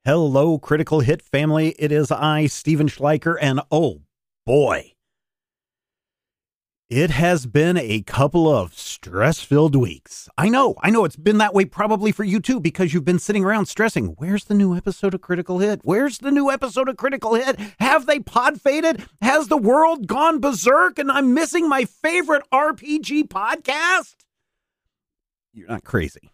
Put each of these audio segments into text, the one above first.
Hello, Critical Hit family. It is I, Steven Schleicher, and oh boy, it has been a couple of stress-filled weeks. I know, it's been that way probably for you too, because you've been sitting around stressing. Where's the new episode of Critical Hit? Where's the new episode of Critical Hit? Have they pod faded? Has the world gone berserk and I'm missing my favorite RPG podcast? You're not crazy.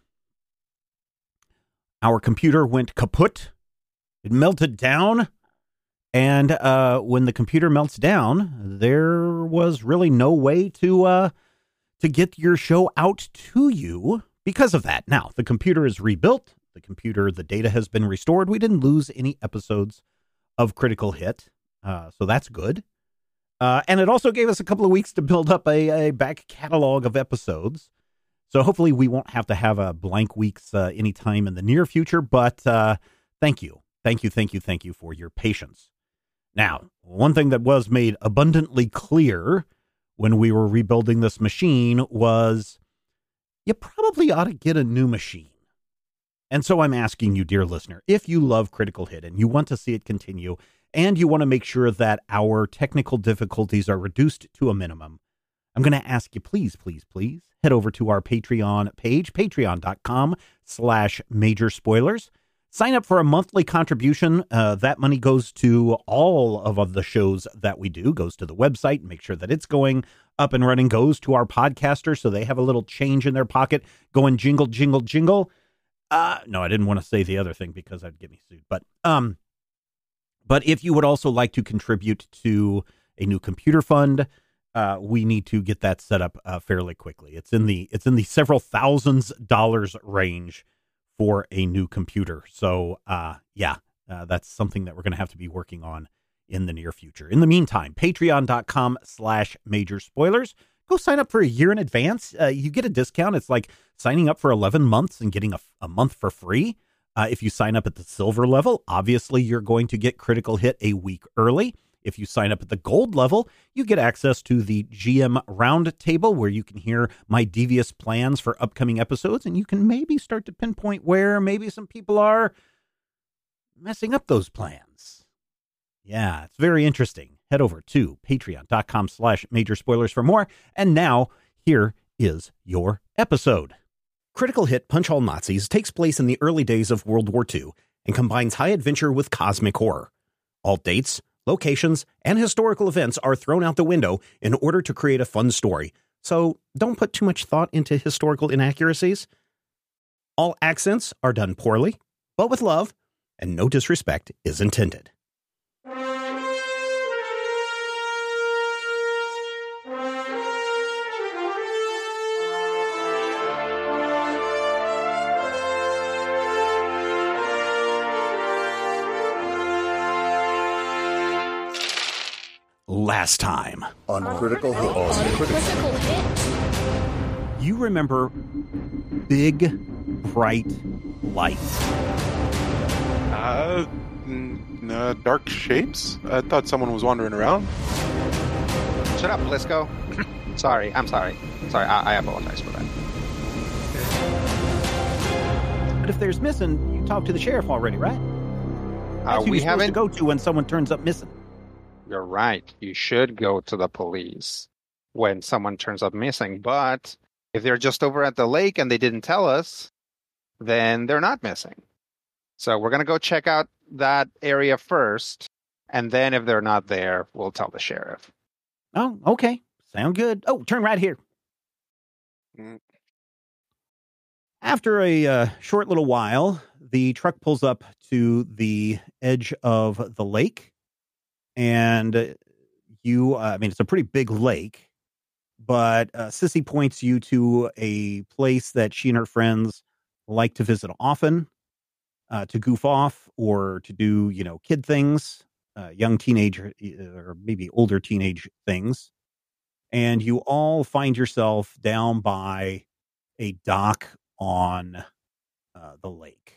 Our computer went kaput. It melted down. And when the computer melts down, there was really no way to get your show out to you because of that. Now, the computer is rebuilt. The data has been restored. We didn't lose any episodes of Critical Hit, so that's good. And it also gave us a couple of weeks to build up a back catalog of episodes. So hopefully we won't have to have blank weeks anytime in the near future. But thank you for your patience. Now, one thing that was made abundantly clear when we were rebuilding this machine was you probably ought to get a new machine. And so I'm asking you, dear listener, if you love Critical Hit and you want to see it continue and you want to make sure that our technical difficulties are reduced to a minimum, I'm going to ask you, please head over to our Patreon page, patreon.com/major spoilers. Sign up for a monthly contribution. That money goes to all of the shows that we do, goes to the website, make sure that it's going up and running, goes to our podcaster so they have a little change in their pocket going jingle, jingle, jingle. No, I didn't want to say the other thing because that'd get me sued. But if you would also like to contribute to a new computer fund, we need to get that set up fairly quickly. It's in the several thousands dollars range for a new computer. So, that's something that we're going to have to be working on in the near future. In the meantime, patreon.com/major spoilers. Go sign up for a year in advance. You get a discount. It's like signing up for 11 months and getting a month for free. If you sign up at the silver level, obviously you're going to get Critical Hit a week early. If you sign up at the gold level, you get access to the GM Roundtable, where you can hear my devious plans for upcoming episodes, and you can maybe start to pinpoint where maybe some people are messing up those plans. Yeah, it's very interesting. Head over to patreon.com/major spoilers for more. And now, here is your episode. Critical Hit Punch All Nazis takes place in the early days of World War II and combines high adventure with cosmic horror. All dates, locations, and historical events are thrown out the window in order to create a fun story, so don't put too much thought into historical inaccuracies. All accents are done poorly, but with love, and no disrespect is intended. Last time on Critical Hit. You remember big, bright lights. Dark shapes? I thought someone was wandering around. Shut up, Blisco. I'm sorry. I apologize for that. But if there's missing, you talk to the sheriff already, right? That's who We you're supposed haven't. to go to when someone turns up missing. You're right. You should go to the police when someone turns up missing. But if they're just over at the lake and they didn't tell us, then they're not missing. So we're going to go check out that area first. And then if they're not there, we'll tell the sheriff. Oh, okay. Sound good. Oh, turn right here. After a short little while, the truck pulls up to the edge of the lake. And it's a pretty big lake, but Sissy points you to a place that she and her friends like to visit often, to goof off or to do, kid things, young teenager or maybe older teenage things. And you all find yourself down by a dock on the lake.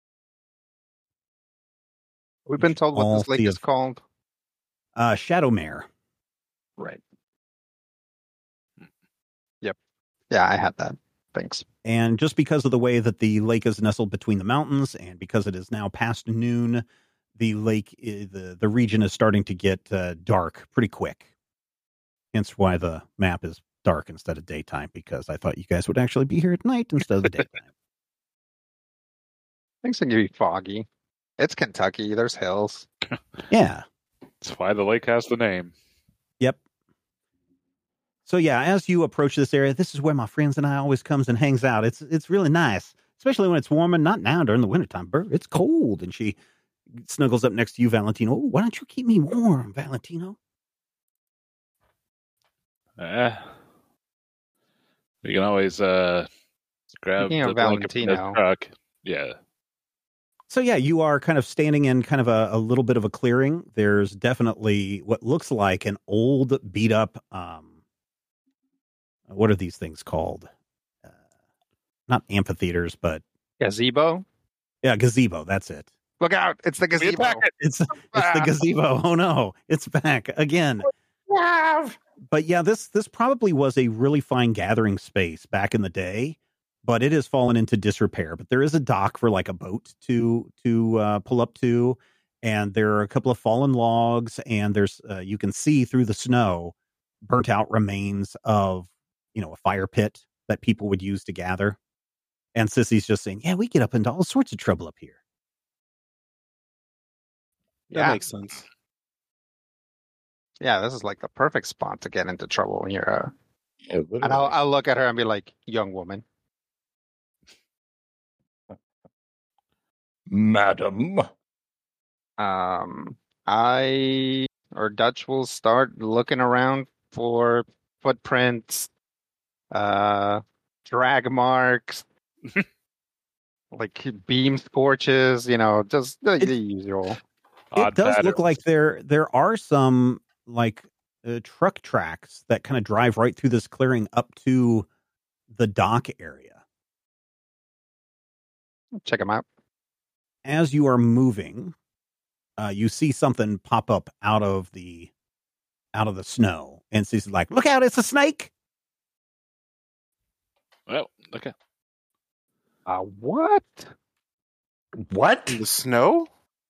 We've been told what this lake is called. Shadowmere. Right. Yep. Yeah, I had that. Thanks. And just because of the way that the lake is nestled between the mountains, and because it is now past noon, the lake, the region is starting to get dark pretty quick. Hence why the map is dark instead of daytime, because I thought you guys would actually be here at night instead of the daytime. Things can be foggy. It's Kentucky. There's hills. Yeah. That's why the lake has the name. Yep. So yeah, as you approach this area, this is where my friends and I always comes and hangs out. It's really nice, especially when it's warm, and not now during the wintertime. It's cold. And she snuggles up next to you, Valentino. Oh, why don't you keep me warm, Valentino? We can always grab Speaking the of blanket from the Valentino. truck. Yeah. So yeah, you are kind of standing in kind of a little bit of a clearing. There's definitely what looks like an old beat up, what are these things called? Not amphitheaters, but Gazebo? yeah, gazebo. That's it. Look out. It's the gazebo. It's the gazebo. Oh no, it's back again. But yeah, this probably was a really fine gathering space back in the day, but it has fallen into disrepair. But there is a dock for like a boat to pull up to, and there are a couple of fallen logs, and there's you can see through the snow burnt out remains of a fire pit that people would use to gather. And Sissy's just saying, yeah, we get up into all sorts of trouble up here. That makes sense. Yeah, this is like the perfect spot to get into trouble when you're Yeah, literally. and I'll look at her and be like, young woman. Madam. I or Dutch will start looking around for footprints, drag marks, like beam scorches, just the usual. It does look like there are some like truck tracks that kind of drive right through this clearing up to the dock area. Check them out. As you are moving, you see something pop up out of the snow, and she's like, "Look out! It's a snake!" Well, okay. What? What? In the snow?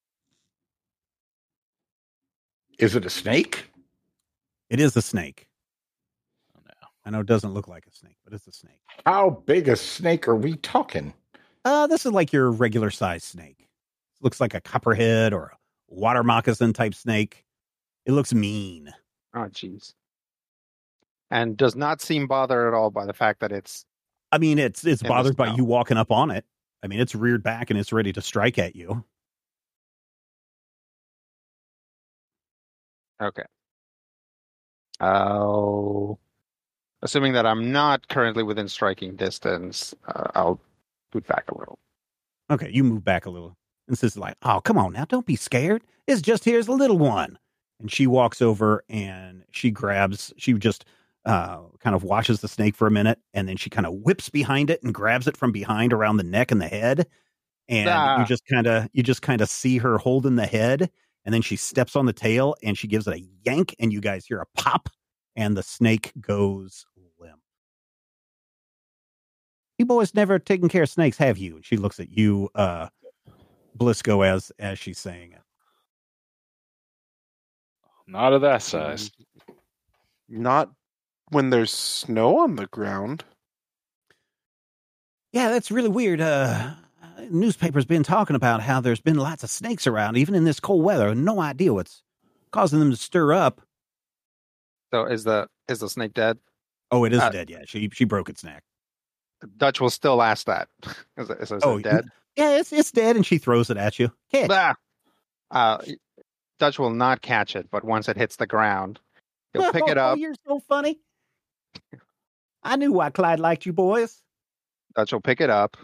Is it a snake? It is a snake. Oh, no. I know it doesn't look like a snake, but it's a snake. How big a snake are we talking? This is like your regular size snake. It looks like a copperhead or a water moccasin type snake. It looks mean. Oh, jeez. And does not seem bothered at all by the fact that it's. I mean, it's bothered by snow. you walking up on it. I mean, it's reared back and it's ready to strike at you. Okay. Assuming that I'm not currently within striking distance, I'll boot back a little. Okay, you move back a little. And Sis is like, oh, come on now. Don't be scared. It's just here's a little one. And she walks over and she just kind of watches the snake for a minute. And then she kind of whips behind it and grabs it from behind around the neck and the head. And you just kind of see her holding the head. And then she steps on the tail and she gives it a yank. And you guys hear a pop and the snake goes limp. You boys never taken care of snakes, have you? And she looks at you, Blisco, as she's saying it. Not of that size. Not when there's snow on the ground. Yeah, that's really weird. Newspaper's been talking about how there's been lots of snakes around, even in this cold weather. No idea what's causing them to stir up. So is the snake dead? Oh, it is dead. Yeah, she broke its neck. Dutch will still ask that. Is it dead? Yeah, it's dead, and she throws it at you. Catch. Dutch will not catch it, but once it hits the ground, he'll pick it up. Oh, you're so funny. I knew why Clyde liked you boys. Dutch will pick it up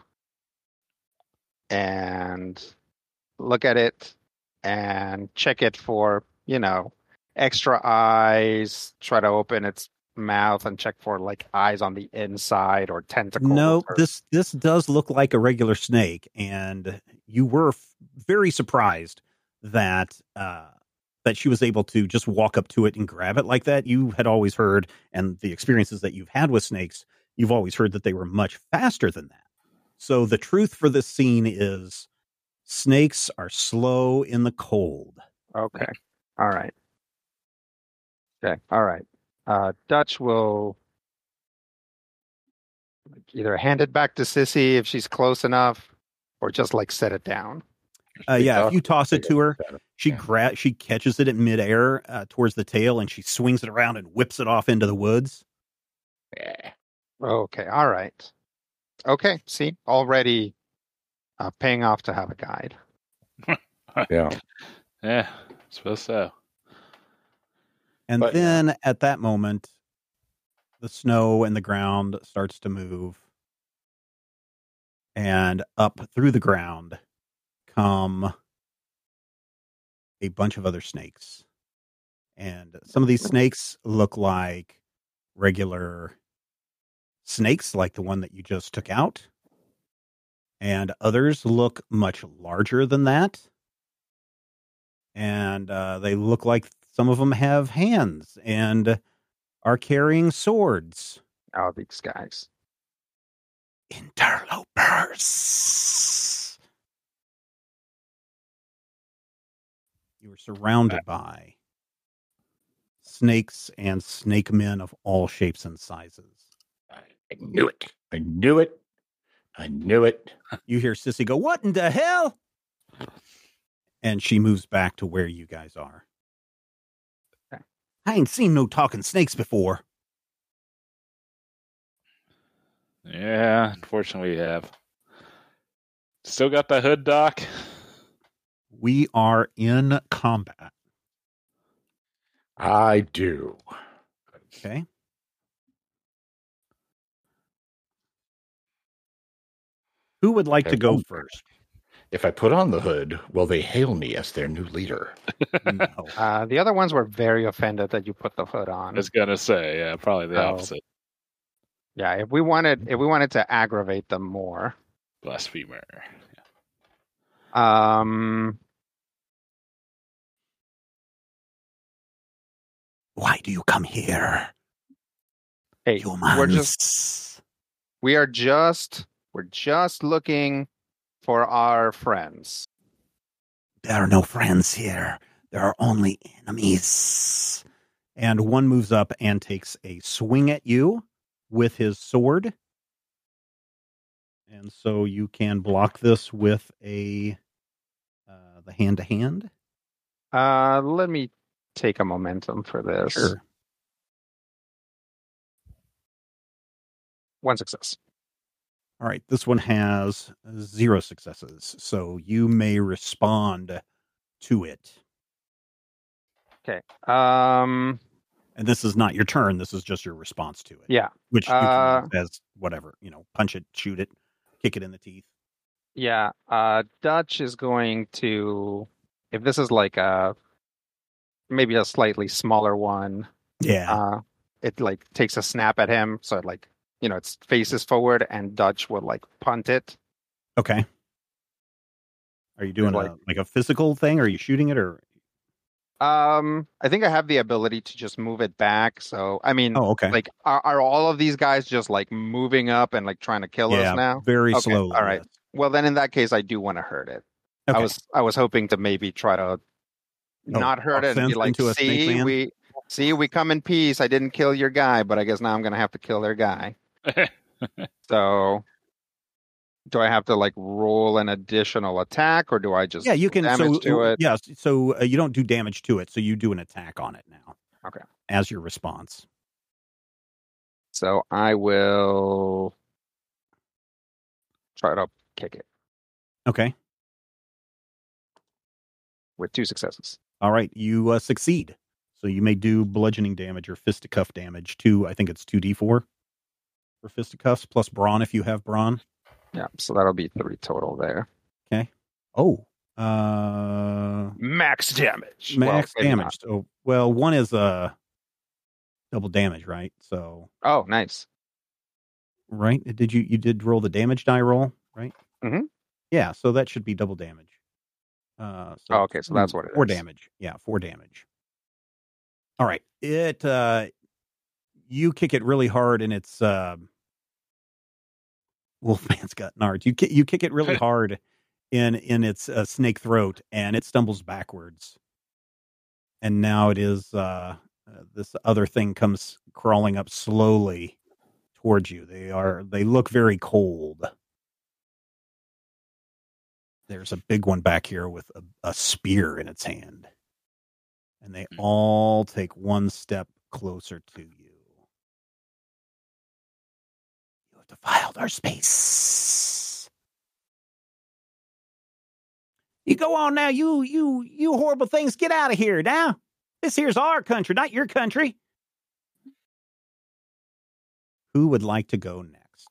and look at it and check it for, extra eyes, try to open its mouth and check for like eyes on the inside or tentacles. No, this does look like a regular snake, and you were very surprised that she was able to just walk up to it and grab it like that. You had always heard, and the experiences that you've had with snakes, You've always heard that they were much faster than that. So the truth for this scene is snakes are slow in the cold. Okay. All right. Okay. All right. Dutch will either hand it back to Sissy if she's close enough, or just like set it down. Yeah, if you toss it to her, she Yeah. she catches it in midair towards the tail, and she swings it around and whips it off into the woods. Yeah. Okay. All right. Okay. See, already paying off to have a guide. Yeah. Yeah, I suppose so. And But- then at that moment, the snow and the ground starts to move. And up through the ground come a bunch of other snakes. And some of these snakes look like regular snakes, like the one that you just took out. And others look much larger than that. And they look like some of them have hands and are carrying swords. Oh, these guys. Interlopers. You are surrounded by snakes and snake men of all shapes and sizes. I knew it. I knew it. I knew it. You hear Sissy go, "What in the hell?" And she moves back to where you guys are. Okay. I ain't seen no talking snakes before. Yeah, unfortunately we have. Still got the hood, Doc? We are in combat. I do. Okay. Who would like to go first? If I put on the hood, will they hail me as their new leader? No. The other ones were very offended that you put the hood on. I was gonna say, yeah, probably the Oh. opposite. Yeah, if we wanted to aggravate them more, Blasphemer. Why do you come here, hey, humans? we're just looking for our friends. There are no friends here. There are only enemies. And one moves up and takes a swing at you with his sword. And so you can block this with the hand-to-hand. Let me take a momentum for this. Sure. One success. All right, this one has 0 successes, so you may respond to it. Okay. And this is not your turn. This is just your response to it. Yeah. Which you can use as whatever, punch it, shoot it, kick it in the teeth. Yeah. Dutch is going to, if this is like maybe a slightly smaller one, Yeah. it like takes a snap at him. So it like, its faces forward, and Dutch will like punt it. Okay. Are you doing like a physical thing? Are you shooting it or? I think I have the ability to just move it back. So I mean, Oh, okay. like are all of these guys just like moving up and like trying to kill us now? Very Okay, slowly. all right. yes. Well, then in that case, I do want to hurt it. Okay. I was hoping to maybe try to not hurt it and be offense like, into a snake man? we come in peace. I didn't kill your guy, but I guess now I'm gonna have to kill their guy. So, do I have to like roll an additional attack, or do I just You can. damage to it? Yes. So you don't do damage to it. So you do an attack on it now. Okay. As your response. So I will try to kick it Okay. with 2 successes. All right. You succeed. So you may do bludgeoning damage or fisticuff damage to, I think it's 2d4 for fisticuffs plus brawn if you have brawn. Yeah, so that'll be 3 total there. Oh. Max damage. Max Well, maybe damage. So, well, one is double damage, right? So, not. Oh, nice. right? You did roll the damage die roll, right? Mhm. Yeah, so that should be double damage. Okay, so that's what it 4 is. damage. Yeah, 4 damage. All right. You kick it really hard and its Wolfman's got nards. You kick it really hard in its snake throat, and it stumbles backwards. And now it is this other thing comes crawling up slowly towards you. They look very cold. There's a big one back here with a spear in its hand. And they all take one step closer to you. You have defiled our space. You go on now, you horrible things. Get out of here now. This here's our country, not your country. Who would like to go next?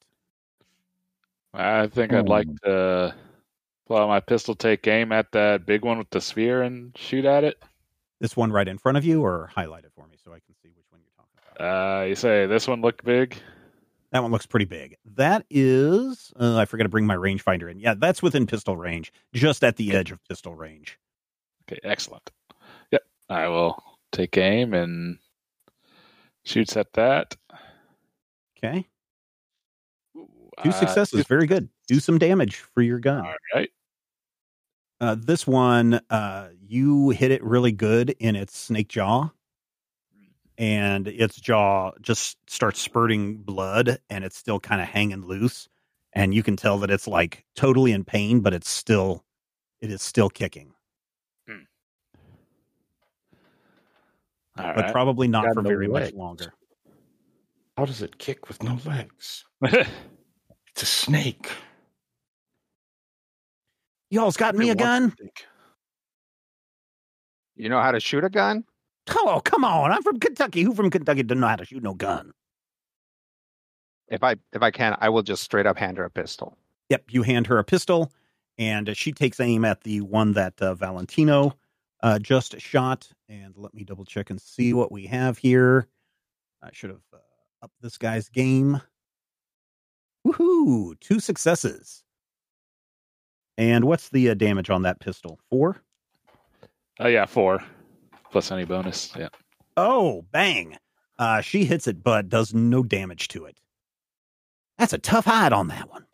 I think I'd like to pull out my pistol, take aim at that big one with the spear, and shoot at it. This one right in front of you, or highlight it for me so I can see which one you're talking about? You say this one looked big? That one looks pretty big. That is, I forgot to bring my rangefinder in. Yeah, that's within pistol range, just at the edge of pistol range. Okay, excellent. Yep, I will take aim and shoots at that. Okay. 2 successes. Very good. Do some damage for your gun. All right. This one, you hit it really good in its snake jaw. And its jaw just starts spurting blood, and it's still kind of hanging loose. And you can tell that it's like totally in pain, but it is still kicking. All but right. probably not Got for no very much legs. longer. How does it kick with no legs? It's a snake. Y'all's got me a gun? You know how to shoot a gun? Oh, come on. I'm from Kentucky. Who from Kentucky doesn't know how to shoot no gun? If I can, I will just straight up hand her a pistol. Yep, you hand her a pistol, and she takes aim at the one that Valentino just shot. And let me double check and see what we have here. I should have upped this guy's game. Woohoo! 2 successes. And what's the damage on that pistol? 4? Yeah, 4. Plus any bonus. Yeah. Oh, bang. She hits it, but does no damage to it. That's a tough hide on that one.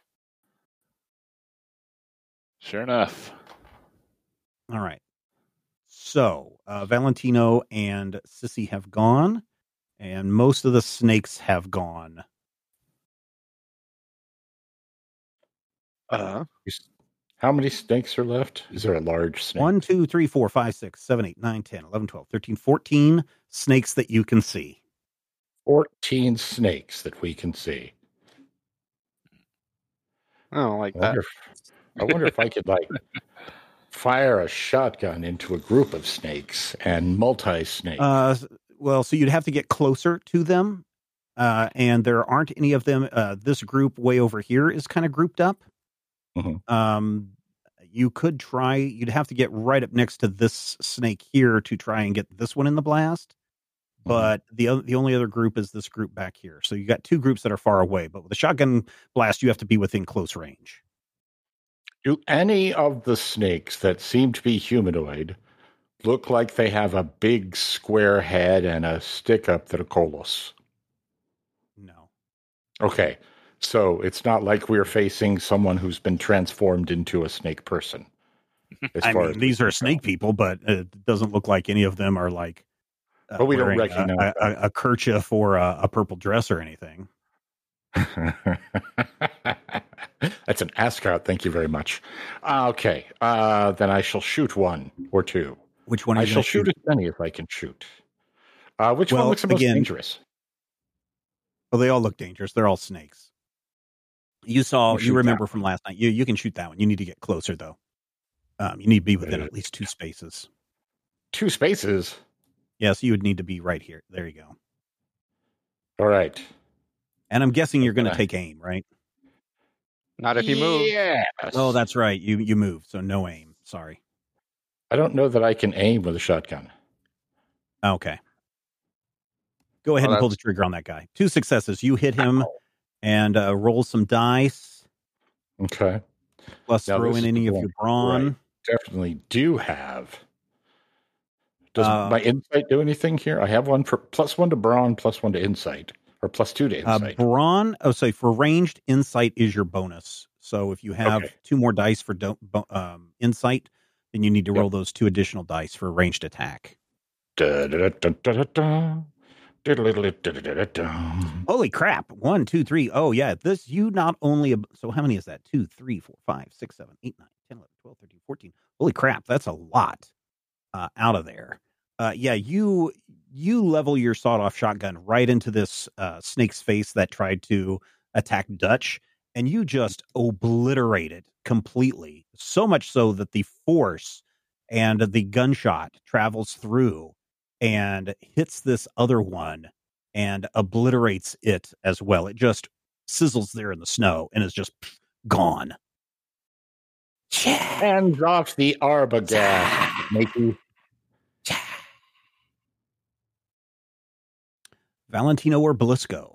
Sure enough. All right. So, Valentino and Sissy have gone, and most of the snakes have gone. How many snakes are left? Is there a large snake? 1, 2, 3, 4, 5, 6, 7, 8, 9, 10, 11, 12, 13, 14 snakes that you can see. 14 snakes that we can see. I don't like I that. wonder if I could fire a shotgun into a group of snakes and multi-snake. Well, so you'd have to get closer to them, and there aren't any of them. This group way over here is kind of grouped up. Mhm. You could try. You'd have to get right up next to this snake here to try and get this one in the blast. But the only other group is this group back here. So you got 2 groups that are far away. But with a shotgun blast, you have to be within close range. Do any of the snakes that seem to be humanoid look like they have a big square head and a stick up their colos? No. Okay, so it's not like we're facing someone who's been transformed into a snake person. I mean, these are snake people, but it doesn't look like any of them are like. But we don't wearing recognize a kerchief or a purple dress or anything. That's an Ascot. Thank you very much. Okay, then I shall shoot 1 or 2. Which one? Are I you shall gonna shoot as many as I can shoot. Which one Well, looks the most again- dangerous? Well, they all look dangerous. They're all snakes. You We'll shoot remember from last night. You can shoot that one. You need to get closer though. You need to be within at least 2 spaces. 2 spaces. Yes, you would need to be right here. There you go. All right. And I'm guessing you're going to Okay. take aim, right? Not if you move. Yes. Oh, that's right. You move, so no aim. Sorry. I don't know that I can aim with a shotgun. Okay. Go ahead and pull the trigger on that guy. 2 successes. You hit him and roll some dice. Okay. Plus Now, throw this in is any of the your one. brawn. Right. Definitely do have. Does Uh, my insight do anything here? I have one for +1 to brawn, +1 to insight. Or +2 to insight? Brawn. Oh, so for ranged, insight is your bonus. So if you have Okay. 2 more dice for insight, then you need to Yep. roll those 2 additional dice for ranged attack. Da-da-da-da-da-da. Diddle-diddle-diddle-diddle-dum. Holy crap. 1, 2, 3. Oh, yeah. This, you not only, so how many is that? 2, 3, 4, 5, 6, 7, 8, 9, 10, 11, 12, 13, 14. Holy crap. That's a lot out of there. Yeah, you level your sawed-off shotgun right into this snake's face that tried to attack Dutch, and you just obliterate it completely. So much so that the force and the gunshot travels through and hits this other one and obliterates it as well. It just sizzles there in the snow and is just gone. Hands off the Arbogast, matey. Valentino or Blisco?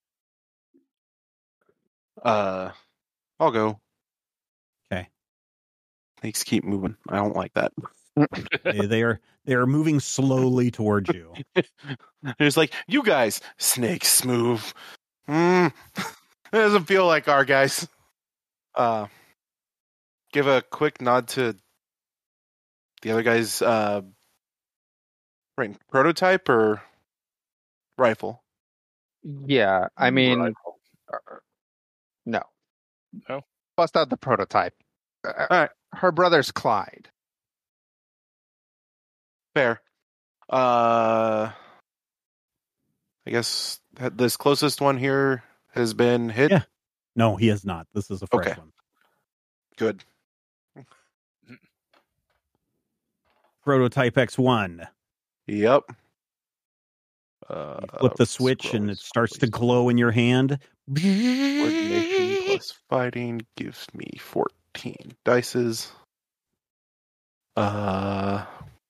I'll go. Okay. Snakes keep moving. I don't like that. They are moving slowly towards you. It's like, you guys, snakes move. It doesn't feel like our guys. Give a quick nod to the other guy's right, prototype or rifle? Yeah, I mean, Rifle. no. No? Bust out the prototype. right. Her brother's Clyde. Fair. I guess this closest one here has been hit. Yeah. No, he has not. This is a fresh Okay. one. Good. Prototype X1. Yep. You flip the switch and it starts to glow in your hand. Coordination plus fighting gives me 14 dices. It's a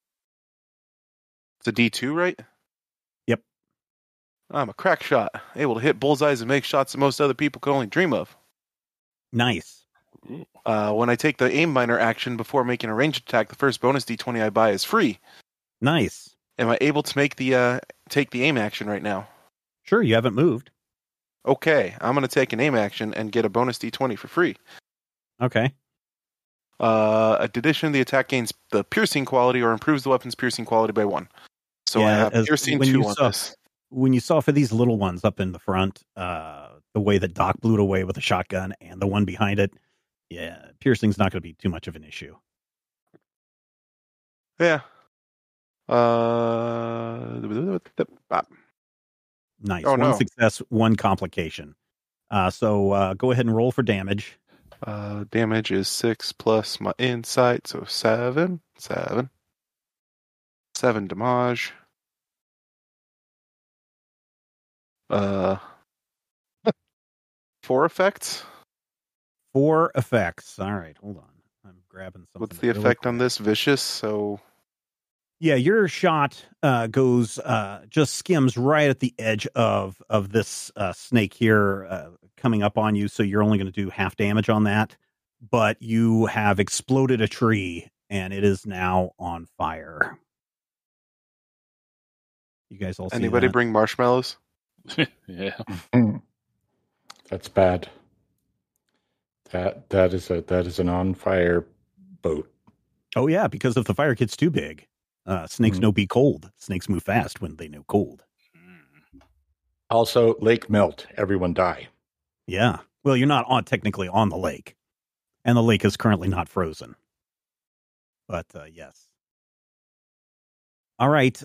D2, right? Yep. I'm a crack shot, able to hit bullseyes and make shots that most other people could only dream of. Nice. When I take the aim minor action before making a ranged attack, the first bonus D20 I buy is free. Nice. Am I able to make the take the aim action right now? Sure, you haven't moved. Okay, I'm going to take an aim action and get a bonus D20 for free. Okay. Addition, the attack gains the piercing quality or improves the weapon's piercing quality by 1. So I Yeah, have piercing when 2 you on saw- this. When you saw for these little ones up in the front, the way that Doc blew it away with a shotgun and the one behind it, yeah, piercing's not going to be too much of an issue. Yeah. Nice. Oh, One no. success, one complication. So go ahead and roll for damage. Damage is 6 plus my insight, so 7. 7 damage. 4 effects. 4 effects. All right, hold on. I'm grabbing something. What's the really effect on quick. this? Vicious, so Yeah, your shot goes just skims right at the edge of this snake here coming up on you, so you're only going to do half damage on that. But you have exploded a tree, and it is now on fire. You guys all see anybody that? bring marshmallows? Yeah. That's bad. That is an on fire boat. Oh yeah, because if the fire gets too big, snakes know be cold. Snakes move fast when they know cold. Also, lake melt. Everyone die. Yeah. Well, you're not technically on the lake, and the lake is currently not frozen. But yes. All right,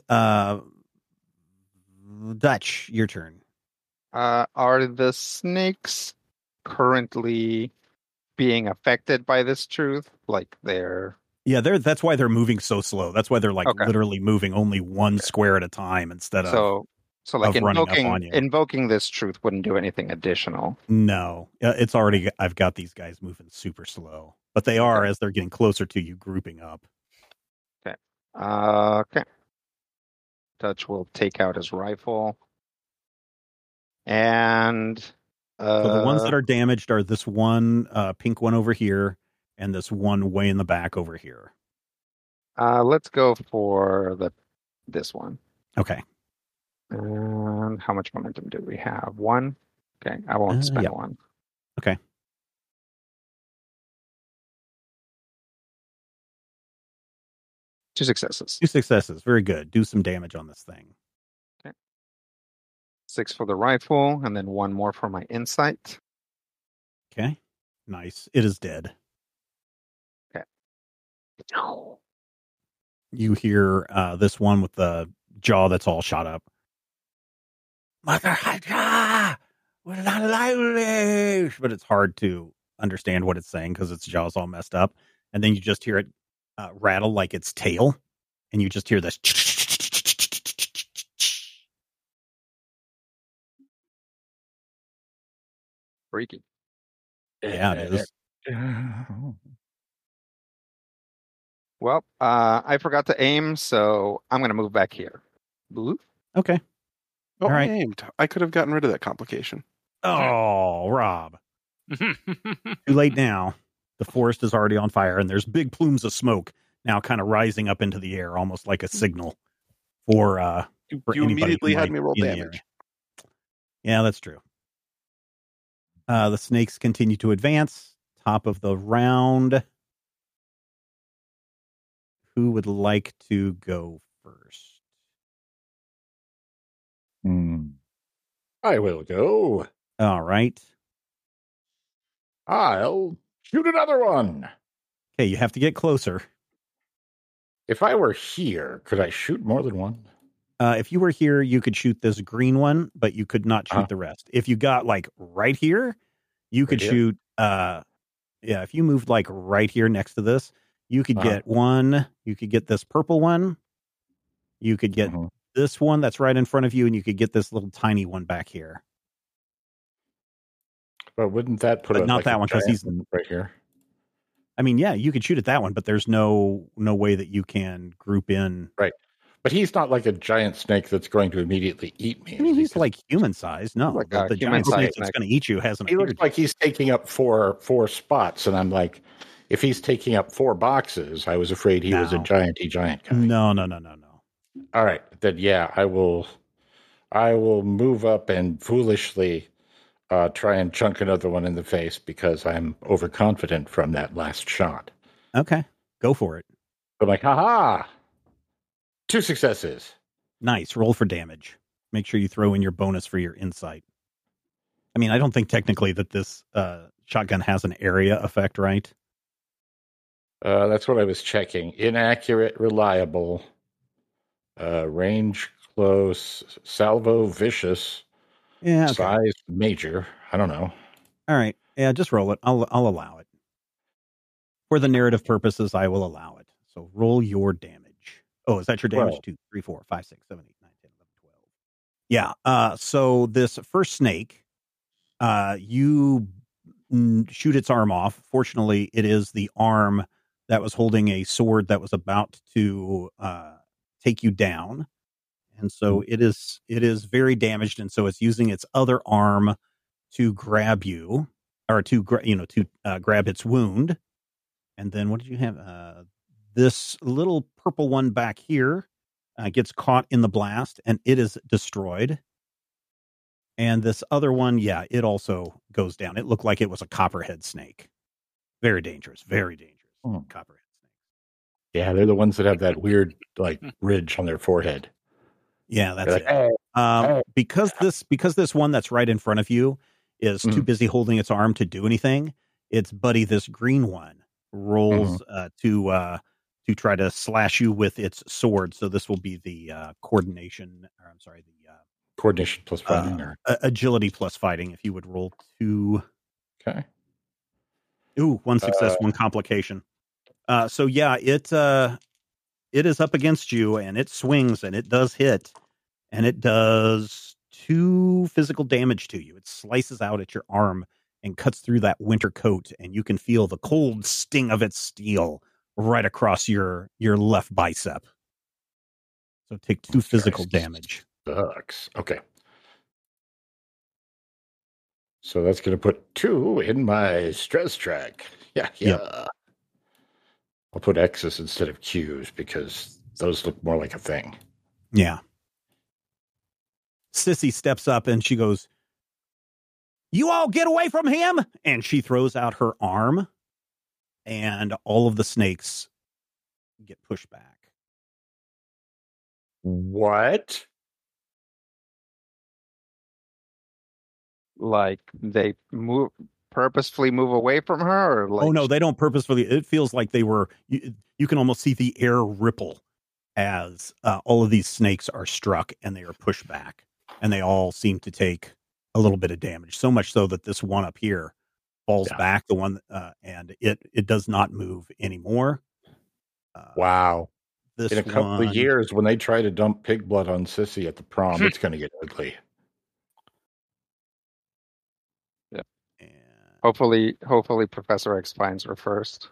Dutch, your turn. Are the snakes currently being affected by this truth? Like they're... Yeah, that's why they're moving so slow. That's why they're like Okay. literally moving only one square at a time instead of So like of running up on you. invoking this truth wouldn't do anything additional. no. It's already. I've got these guys moving super slow, but they are as they're getting closer to you, grouping up. Okay. Dutch will take out his rifle. And So the ones that are damaged are this one pink one over here, and this one way in the back over here. let's go for this one. Okay. And how much momentum do we have? 1. Okay, I won't spend Yep. 1. Okay. Two successes. 2 successes. Very good. Do some damage on this thing. 6 for the rifle, and then 1 more for my insight. Okay. Nice. It is dead. Okay. You hear this one with the jaw that's all shot up. Mother Hydra! We're not alive! But it's hard to understand what it's saying because its jaw's all messed up. And then you just hear it rattle like its tail. And you just hear this. Freaky. Yeah, it is. Well, I forgot to aim, so I'm going to move back here. Blue? Okay. Oh, All right. I aimed. I could have gotten rid of that complication. Oh, Rob. Too late now. The forest is already on fire, and there's big plumes of smoke now kind of rising up into the air, almost like a signal for You anybody immediately who had might me roll be in the damage. area. Yeah, that's true. The snakes continue to advance. Top of the round. Who would like to go first? I will go. All right. I'll shoot another one. Okay, you have to get closer. If I were here, could I shoot more than one? If you were here, you could shoot this green one, but you could not shoot the rest. If you got like right here, you could shoot. If you moved like right here next to this, you could get one. You could get this purple one. You could get this one that's right in front of you, and you could get this little tiny one back here. But wouldn't that put but not that one because he's right here? I mean, yeah, you could shoot at that one, but there's no way that you can group in. Right. But he's not like a giant snake that's going to immediately eat me. I mean, he's like human size. No, like the giant snake that's going to eat you hasn't. He looks like he's taking up four spots, and I'm like, if he's taking up 4 boxes, I was afraid he was a giant guy. No. All right, then yeah, I will move up and foolishly try and chunk another one in the face because I'm overconfident from that last shot. Okay, go for it. I'm like, haha. 2 successes. Nice. Roll for damage. Make sure you throw in your bonus for your insight. I mean, I don't think technically that this shotgun has an area effect, right? That's what I was checking. Inaccurate, reliable, range close, salvo vicious, size major. I don't know. All right. Yeah, just roll it. I'll allow it. For the narrative purposes, I will allow it. So roll your damage. Oh, is that your damage? 2, 3, 4, 5, 6, 7, 8, 9, 10, 11, 12. Yeah. So this first snake, you shoot its arm off. Fortunately, it is the arm that was holding a sword that was about to take you down. And so it is very damaged. And so it's using its other arm to grab you or to grab its wound. And then what did you have? This little purple one back here gets caught in the blast and it is destroyed. And this other one, yeah, it also goes down. It looked like it was a copperhead snake. Very dangerous. Very dangerous. Copperhead snakes. Yeah, they're the ones that have that weird like ridge on their forehead. Yeah, that's it. Because this one that's right in front of you is too busy holding its arm to do anything, its buddy, this green one, rolls to try to slash you with its sword. So this will be the coordination plus fighting or agility plus fighting. If you would roll 2. Okay. Ooh, 1 success, 1 complication. So yeah, it is up against you and it swings and it does hit and it does 2 physical damage to you. It slices out at your arm and cuts through that winter coat and you can feel the cold sting of its steel right across your left bicep. So take 2 physical damage. Sucks. Okay. So that's going to put 2 in my stress track. Yeah. Yep. I'll put X's instead of Q's because those look more like a thing. Yeah. Sissy steps up and she goes, "You all get away from him!" And she throws out her arm, and all of the snakes get pushed back. What? Like they purposefully move away from her, or like? Oh no, they don't purposefully. It feels like they were. You can almost see the air ripple as all of these snakes are struck and they are pushed back, and they all seem to take a little bit of damage. So much so that this one up here falls back. The one and it does not move anymore. Wow. This in a couple of years, when they try to dump pig blood on Sissy at the prom, it's going to get ugly. Yeah. Hopefully Professor X finds her first.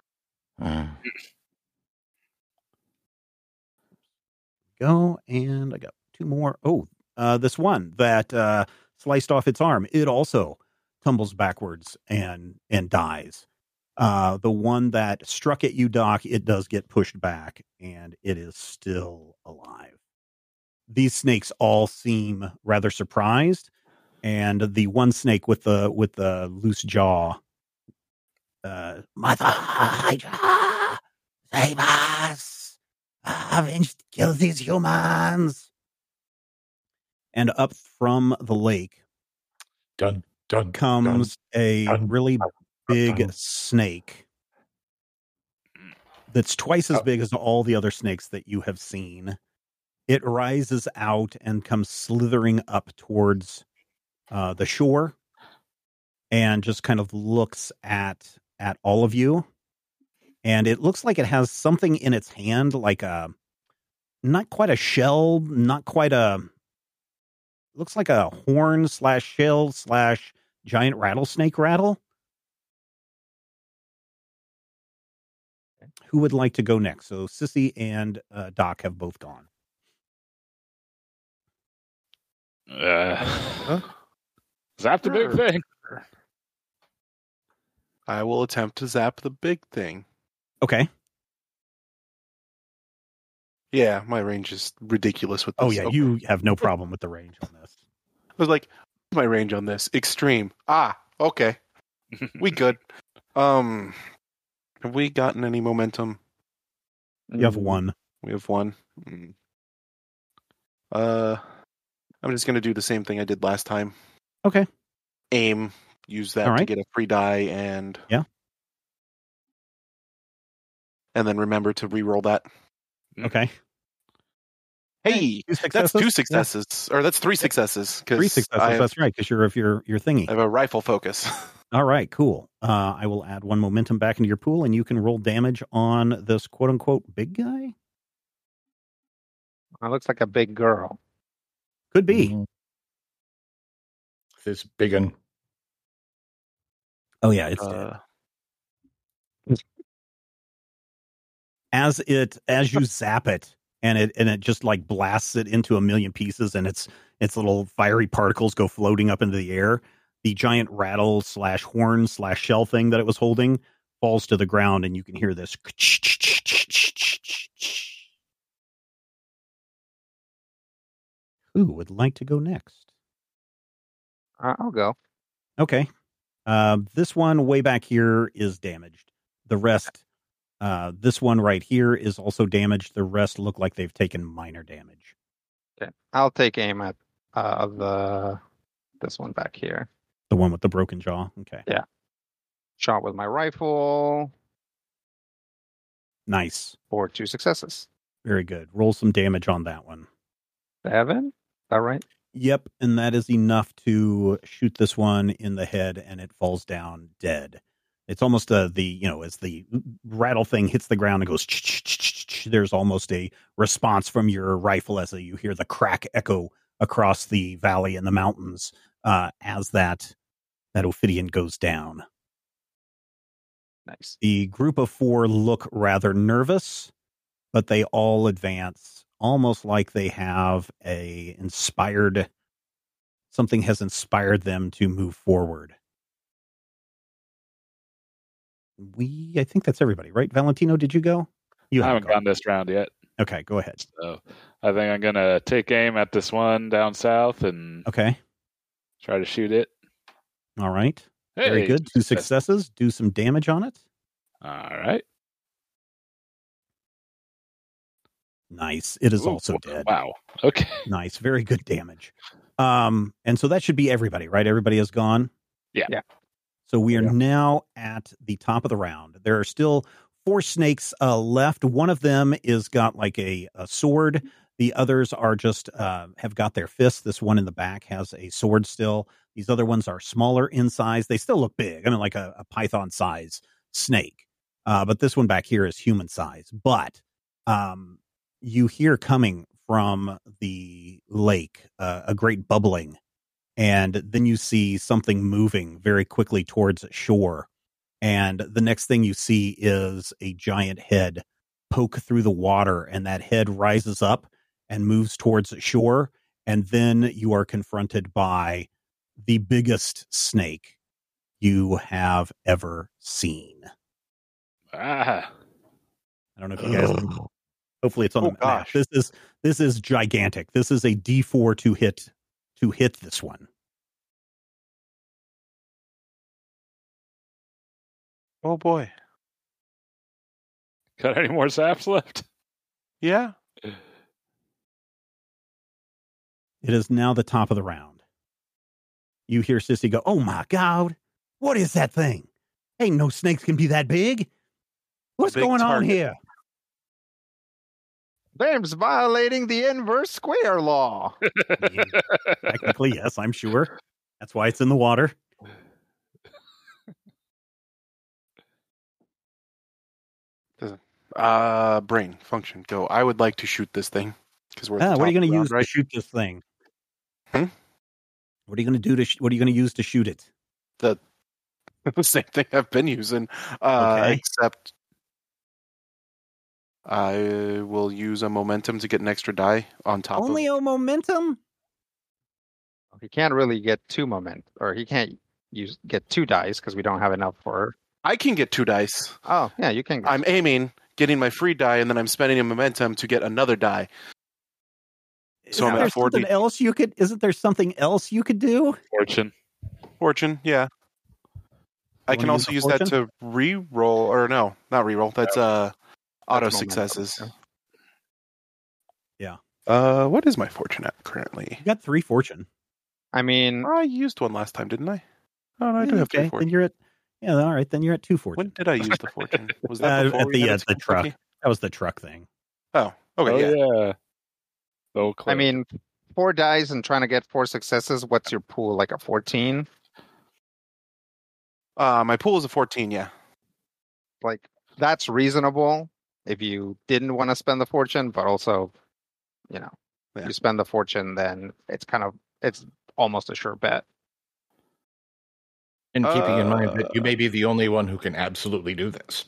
Go, and I got two more. Oh, this one that sliced off its arm. It also tumbles backwards and dies. The one that struck at you, Doc, it does get pushed back, and it is still alive. These snakes all seem rather surprised, and the one snake with the loose jaw, Mother Hydra, save us! Avenge, kill these humans! And up from the lake, comes a really big snake that's twice as big as all the other snakes that you have seen. It rises out and comes slithering up towards the shore and just kind of looks at all of you. And it looks like it has something in its hand, like not quite a shell, looks like a horn / shell / giant rattlesnake rattle. Who would like to go next? So Sissy and Doc have both gone. Zap the big thing. I will attempt to zap the big thing. Okay. Yeah, my range is ridiculous with this. Oh, yeah, you have no problem with the range on this. I was like, my range on this? Extreme. Okay. We good. Have we gotten any momentum? You have one. We have one. I'm just going to do the same thing I did last time. Okay. Aim. Use that to get a free die and... Yeah. And then remember to re-roll that. Okay. Hey, that's 2 successes. Yeah. Or that's 3 successes. 3 successes, that's right, because you're of your thingy. I have a rifle focus. All right, cool. I will add 1 momentum back into your pool, and you can roll damage on this quote-unquote big guy. It looks like a big girl. Could be. This big one. Oh, yeah, it's dead. As you zap it, and it just like blasts it into a million pieces, and its little fiery particles go floating up into the air. The giant rattle / horn / shell thing that it was holding falls to the ground, and you can hear this. Who would like to go next? I'll go. Okay. This one way back here is damaged. The rest, this one right here is also damaged. The rest look like they've taken minor damage. Okay. I'll take aim at this one back here. The one with the broken jaw? Okay. Yeah. Shot with my rifle. Nice. For 2 successes. Very good. Roll some damage on that one. 7? Is that right? Yep, and that is enough to shoot this one in the head, and it falls down dead. It's almost as the rattle thing hits the ground and goes, there's almost a response from your rifle as you hear the crack echo across the valley and the mountains as that Ophidian goes down. Nice. The group of 4 look rather nervous, but they all advance almost like they have something has inspired them to move forward. I think that's everybody, right? Valentino, did you go? I haven't gone this round yet. Okay, go ahead. So I think I'm gonna take aim at this one down south and Okay. try to shoot it. All right. Very Hey, good. 2 successes. Do some damage on it. All right. Nice. It is Ooh, also dead. Wow. Okay. Nice. Very good damage. And so that should be everybody, right? Everybody has gone? Yeah. So we are Yeah. now at the top of the round. There are still 4 snakes left. One of them is got like a sword. The others are just have got their fists. This one in the back has a sword still. These other ones are smaller in size. They still look big. I mean, like a python size snake. But this one back here is human size. But you hear coming from the lake a great bubbling. And then you see something moving very quickly towards shore. And the next thing you see is a giant head poke through the water, and that head rises up and moves towards shore. And then you are confronted by the biggest snake you have ever seen. Ah. I don't know if you guys can, hopefully it's on the map. Gosh. This is gigantic. This is a D4 to hit this one. Oh boy. Got any more saps left? Yeah. It is now the top of the round. You hear Sissy go, "Oh my God, what is that thing? Ain't no snakes can be that big. What's big going on target." here?" Them's violating the inverse square law. Yeah, technically, yes, I'm sure. That's why it's in the water. Brain function. Go. I would like to shoot this thing because we're. What are you going to use right? to shoot this thing? Hmm? What are you going to do what are you going to use to shoot it? The same thing I've been using. Okay. Except I will use a momentum to get an extra die on top Only of. a momentum? He can't really get he can't get 2 dice because we don't have enough for. I can get 2 dice. Oh yeah, you can. I'm aiming, getting my free die, and then I'm spending a momentum to get another die. So I'm Isn't there at 40. something else you could? Isn't there something else you could do? Fortune, yeah. I You can wanna also use use the that to re-roll, or no, not re-roll. That's auto momentum, successes. Yeah. What is my fortune at currently? You got 3 fortune. I mean, I used one last time, didn't I? Oh, no, I do have 3 Okay, fortune. then you're at all right. Then you're at 2 fortune. When did I use the fortune? Was that before At we had the truck? Kentucky? That was the truck thing. Oh, okay, yeah. Yeah. So close. I mean, 4 dice and trying to get 4 successes. What's your pool? Like a 14? My pool is a 14, yeah. Like that's reasonable if you didn't want to spend the fortune, but also, Yeah. you spend the fortune, then it's almost a sure bet. And keeping in mind that you may be the only one who can absolutely do this.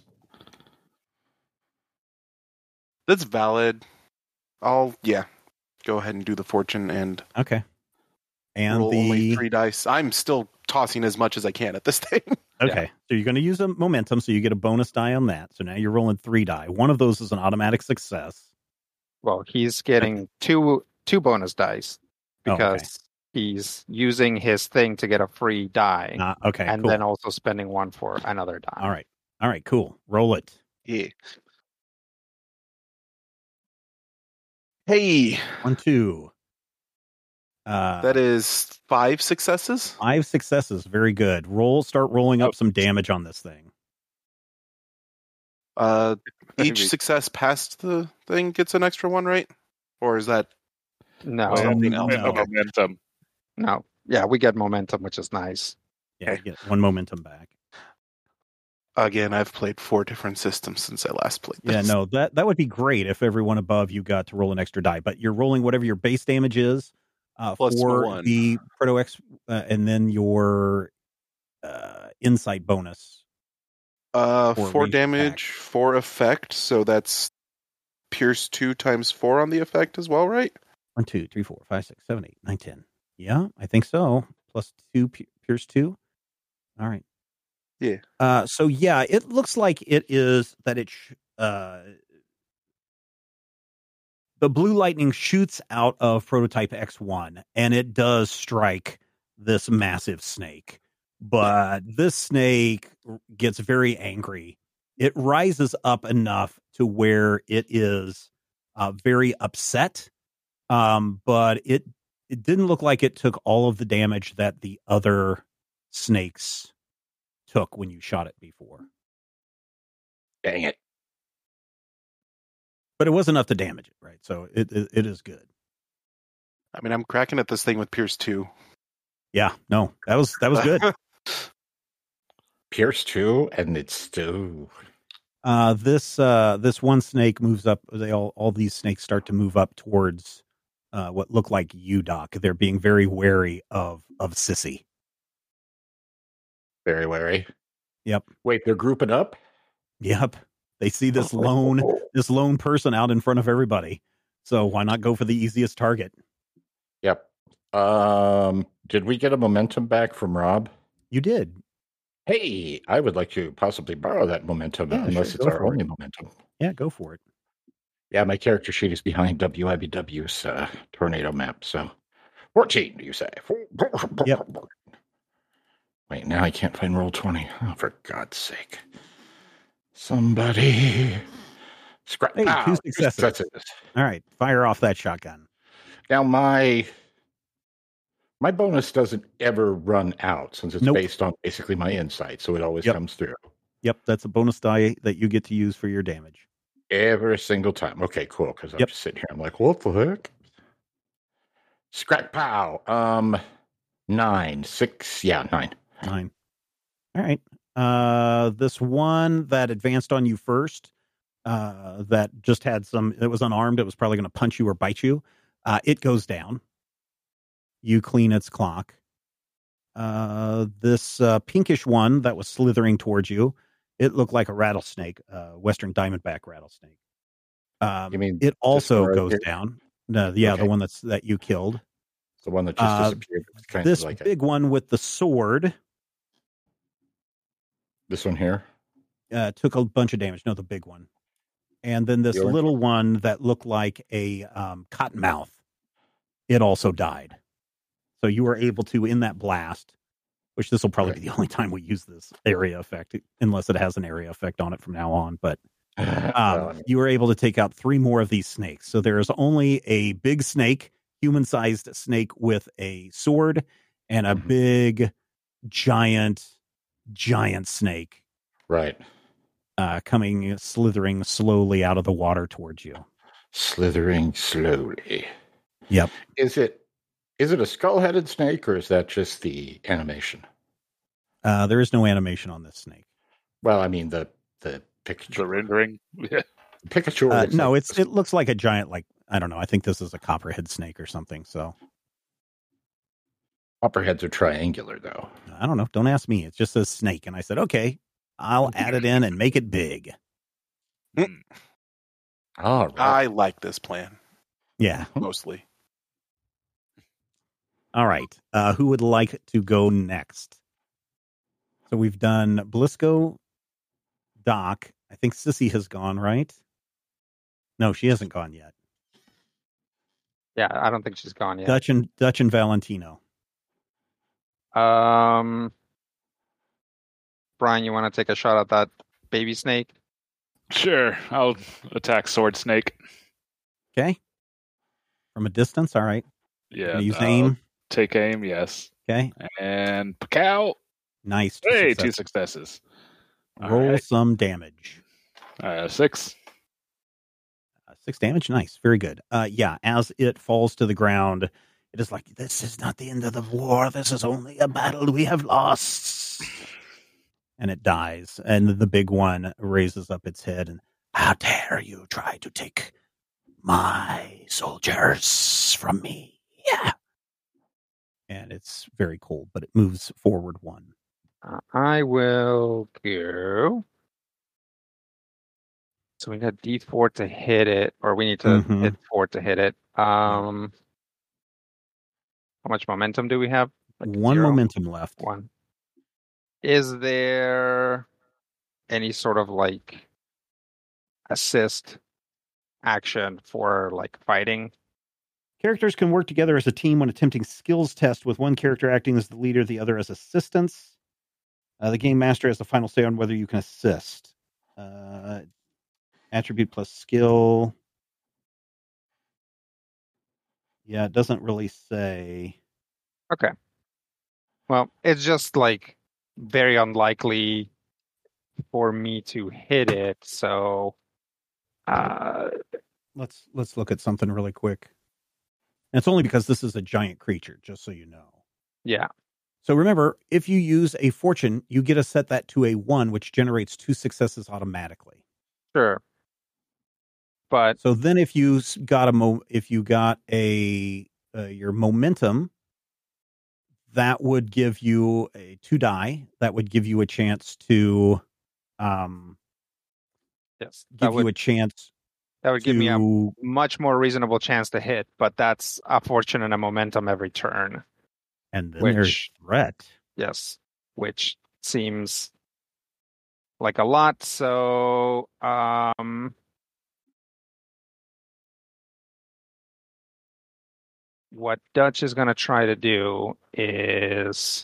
That's valid. I'll go ahead and do the fortune and Okay. And roll only 3 dice. I'm still tossing as much as I can at this thing. Okay. So you're going to use a momentum, so you get a bonus die on that. So now you're rolling 3 die. One of those is an automatic success. Well, he's getting two bonus dice Oh, okay. because he's using his thing to get a free die, Okay. and Cool. then also spending 1 for another die. All right. All right. Cool. Roll it. Yeah. Hey, 1, 2. that is 5 successes. 5 successes. Very good. Start rolling up some damage on this thing. Each success past the thing gets an extra 1, right? Or is that No, something else? no. Okay. Momentum. no. Yeah, we get momentum, which is nice. Yeah, you get 1 momentum back. Again, I've played 4 different systems since I last played this. Yeah, no, that would be great if everyone above you got to roll an extra die, but you're rolling whatever your base damage is Plus for 1. the Proto X, and then your insight bonus. 4 ranged damage, 4 effect, so that's Pierce 2 times 4 on the effect as well, right? 1, 2, 3, 4, 5, 6, 7, 8, 9, 10. Yeah, I think so. Plus 2, Pierce 2. All right. Yeah. So yeah, it looks like it is that the blue lightning shoots out of prototype X1, and it does strike this massive snake. But this snake gets very angry. It rises up enough to where it is very upset, but it didn't look like it took all of the damage that the other snakes took when you shot it before. Dang it. But it was enough to damage it, right? So it is good. I mean, I'm cracking at this thing with Pierce 2. Yeah, no, that was good. Pierce 2, and it's still... This one snake moves up. All these snakes start to move up towards what look like you, Doc. They're being very wary of Sissy. Very wary. Yep. Wait, they're grouping up? Yep. They see this lone person out in front of everybody. So why not go for the easiest target? Yep. Did we get a momentum back from Rob? You did. Hey, I would like to possibly borrow that momentum, Yeah, unless sure, it's go our for it. only momentum. Yeah, go for it. Yeah, my character sheet is behind WIBW's tornado map, so 14, do you say? Yep. Wait, now I can't find roll 20. Oh, for God's sake. Somebody. Scrap. Hey, 2 successes. All right, fire off that shotgun. Now, my bonus doesn't ever run out since it's based on basically my insight, so it always comes through. Yep, that's a bonus die that you get to use for your damage. Every single time. Okay, cool, because I'm just sitting here. I'm like, what the heck? Scrap pow. 9. 6. Yeah, 9. 9. All right. This one that advanced on you first, that just had it was unarmed. It was probably going to punch you or bite you. It goes down. You clean its clock. This pinkish one that was slithering towards you, it looked like a rattlesnake, Western Diamondback rattlesnake. You mean it also right goes here? down. No, yeah, Okay. the one that you killed. The one that just disappeared. It's kind This of like big one with the sword this one here. took a bunch of damage. No, the big one. And then this Yours? little one that looked like a cottonmouth, it also died. So you were able to, in that blast, which this will probably be the only time we use this area effect, unless it has an area effect on it from now on. But you were able to take out 3 more of these snakes. So there is only a big snake, human-sized snake with a sword, and a big, giant snake. Right. Coming, slithering slowly out of the water towards you. Slithering slowly. Yep. Is it a skull-headed snake, or is that just the animation? There is no animation on this snake. Well, I mean the picture. The rendering. Yeah. Pikachu. No, it looks like a giant, like, I don't know. I think this is a copperhead snake or something. So Copperheads are triangular, though. I don't know. Don't ask me. It just says snake, and I said, okay, I'll add it in and make it big. All right. I like this plan, Yeah. mostly. All right. Who would like to go next? So we've done Blisco, Doc. I think Sissy has gone, right? No, she hasn't gone yet. Yeah, I don't think she's gone yet. Dutch and Valentino. Brian, you want to take a shot at that baby snake? Sure, I'll attack Sword Snake. Okay. From a distance. All right. Yeah. Gonna use aim. Take aim, yes. Okay. And Pacow. Nice. Hey, 2 successes. All Roll right. some damage. 6. 6 damage. Nice. Very good. Yeah. As it falls to the ground, it is like, this is not the end of the war. This is only a battle we have lost. And it dies. And the big one raises up its head and, how dare you try to take my soldiers from me? Yeah. And it's very cold, but it moves forward 1. I will go. So we need a D4 to hit it, or we need to hit 4 to hit it. How much momentum do we have? Like 1 0? momentum left. 1. Is there any sort of like assist action for like fighting. Characters can work together as a team when attempting skills tests, with one character acting as the leader, the other as assistants. The game master has the final say on whether you can assist. Attribute plus skill. Yeah, it doesn't really say. Okay. Well, it's just like very unlikely for me to hit it, so Let's look at something really quick. And it's only because this is a giant creature, just so you know. yeah. So remember, if you use a fortune, you get to set that to a 1, which generates 2 successes automatically. Sure. But So then if you got your momentum, that would give you a 2 die. That would give you a chance to yes, give you a chance that would give me a to much more reasonable chance to hit, but that's a fortune and a momentum every turn. and then there's threat. Yes, which seems like a lot. So what Dutch is going to try to do is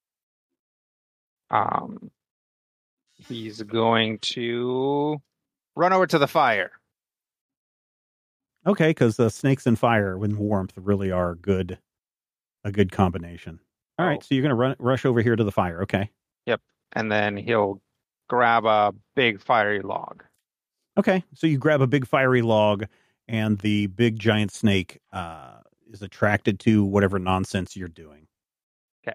he's going to run over to the fire. Okay, because the snakes and fire with warmth really are a good combination. All right, so you're going to rush over here to the fire. Okay. Yep, and then he'll grab a big fiery log. Okay, so you grab a big fiery log, and the big giant snake is attracted to whatever nonsense you're doing. Okay.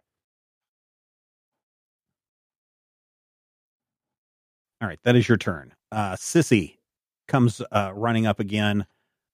All right, that is your turn. Sissy comes running up again.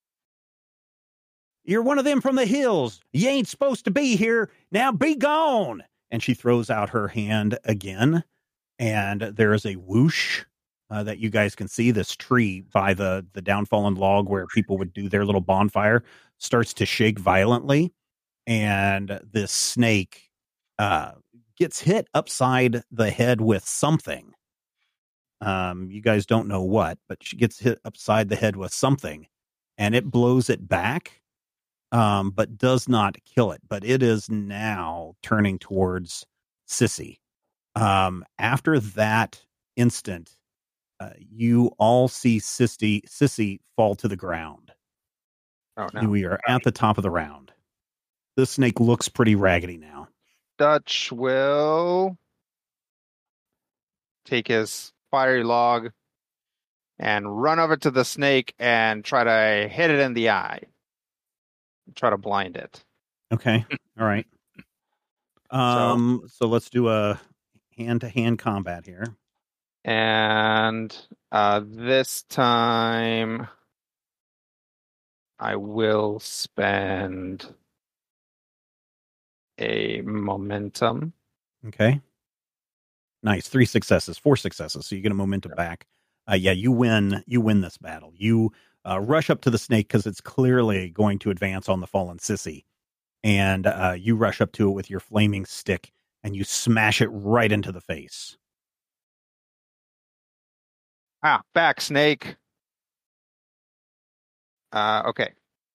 You're one of them from the hills. You ain't supposed to be here. Now be gone. And she throws out her hand again, and there is a whoosh that you guys can see. This tree by the downfallen log where people would do their little bonfire starts to shake violently, and this snake gets hit upside the head with something. You guys don't know what, but she gets hit upside the head with something, and it blows it back, but does not kill it. But it is now turning towards Sissy. After that instant, you all see Sissy fall to the ground. Oh no! We are at the top of the round. This snake looks pretty raggedy now. Dutch will take his fiery log and run over to the snake and try to hit it in the eye. Try to blind it. Okay. All right. So let's do a hand-to-hand combat here. And this time I will spend a momentum. Okay. Nice. 3 successes, 4 successes. So you get a momentum back. Yeah, you win this battle. You rush up to the snake because it's clearly going to advance on the fallen Sissy. And you rush up to it with your flaming stick and you smash it right into the face. Back, snake. Okay.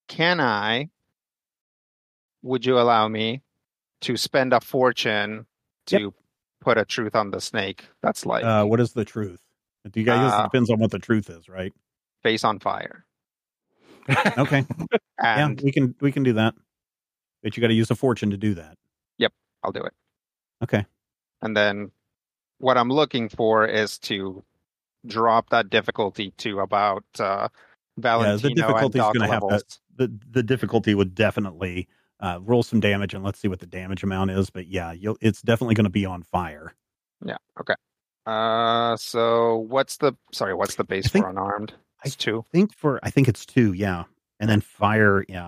Would you allow me to spend a fortune to put a truth on the snake? That's like... what is the truth? Do you guys, it depends on what the truth is, right? Face on fire. Okay. And yeah, we can do that. But you got to use a fortune to do that. Yep, I'll do it. Okay. And then what I'm looking for is to drop that difficulty to about Valentino the difficulty is going to have the difficulty would definitely roll some damage, and let's see what the damage amount is. But yeah, it's definitely going to be on fire. Yeah. Okay. So what's the base for unarmed? It's 2. I think it's 2. Yeah, and then fire. Yeah.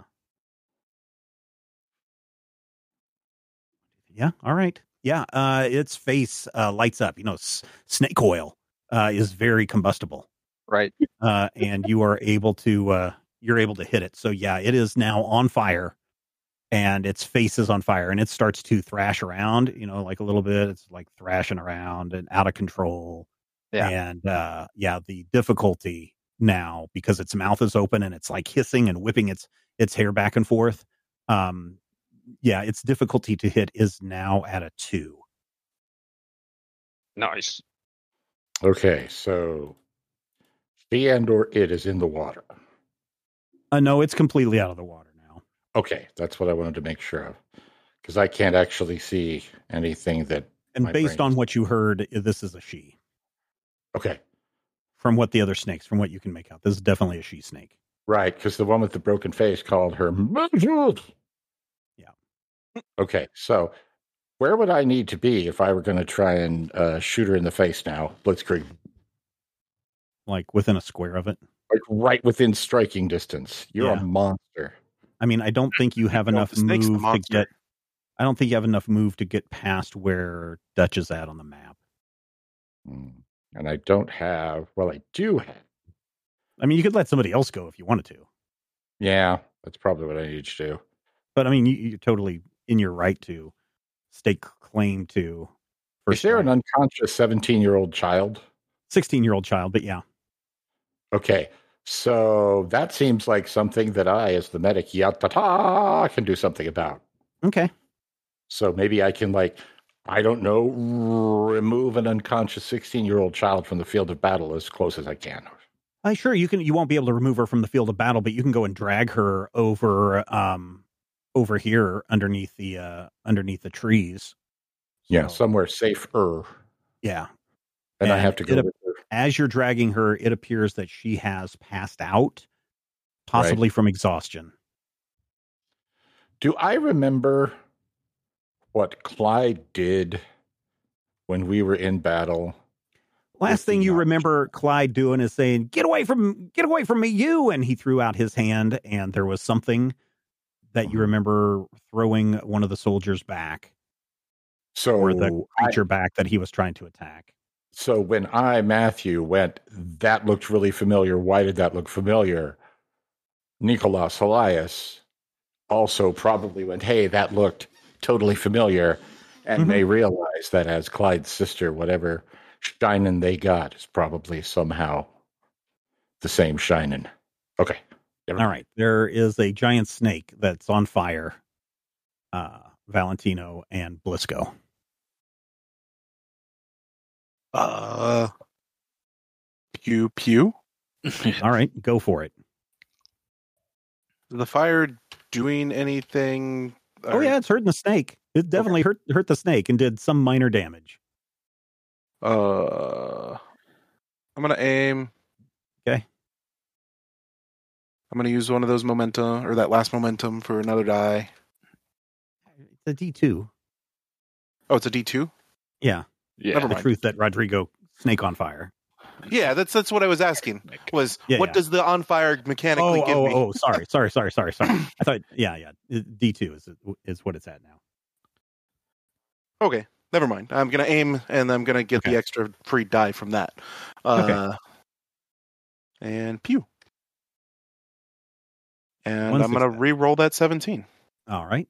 Yeah. All right. Yeah. Its face lights up. Snake oil is very combustible. Right. And you are able to hit it. So yeah, it is now on fire, and its face is on fire, and it starts to thrash around. Like a little bit. It's like thrashing around and out of control. Yeah. And the difficulty now because its mouth is open and it's like hissing and whipping its hair back and forth. Yeah, its difficulty to hit is now at a 2. Nice. Okay, so she and/or it is in the water. No, it's completely out of the water now. Okay, that's what I wanted to make sure of, because I can't actually see anything that. And my based brain on is- what you heard, this is a she. Okay, From what the other snakes, from what you can make out, this is definitely a she snake. right, because the one with the broken face called her. Yeah. Okay, so where would I need to be if I were going to try and shoot her in the face now? Blitzkrieg, Like within a square of it. like right within striking distance. You're Yeah. a monster. I mean, I don't think you have No, enough the snake's the move to monster. get. I don't think you have enough move to get past where Dutch is at on the map. And I don't have. Well, I do have. I mean, you could let somebody else go if you wanted to, Yeah, that's probably what I need to do. but I mean, you're totally in your right to stake claim to. Is there an unconscious 17-year-old child? 16-year-old child? But yeah, Okay, so that seems like something that I, as the medic, yatata, can do something about. okay. So maybe I can, like, I don't know, remove an unconscious 16-year-old child from the field of battle as close as I can. Sure, you can. You won't be able to remove her from the field of battle, but you can go and drag her over, over here underneath the trees. Yeah, So, somewhere safer. yeah. And I And have to go it- with her. As you're dragging her, it appears that she has passed out, possibly from exhaustion. Do I remember what Clyde did when we were in battle? Last With the thing you knowledge. remember Clyde doing is saying, get away from me, you. And he threw out his hand, and there was something that you remember throwing one of the soldiers back, So or the creature back that he was trying to attack. So when Matthew, went, that looked really familiar. Why did that look familiar? Nicholas Elias also probably went, hey, that looked totally familiar. And they realized that as Clyde's sister, whatever Shinen they got is probably somehow the same Shinen. Okay. All right. There is a giant snake that's on fire, Valentino and Blisco. Pew pew. All right, go for it. Is the fire doing anything? Oh yeah, it's hurting the snake. It definitely hurt the snake and did some minor damage. I'm gonna aim. Okay. I'm gonna use one of those momentum, or that last momentum, for another die. It's a D2. Oh, it's a D2. Yeah. Yeah. Never The mind. truth that Rodrigo snake on fire. Yeah, that's what I was asking. Was Yeah, what yeah. does the on fire mechanically give me? Oh, sorry. I thought, yeah. D2 is what it's at now. Okay, never mind. I'm gonna aim, and I'm gonna get Okay. the extra free die from that. Okay. And pew. And One I'm gonna success. re-roll that 17. All right.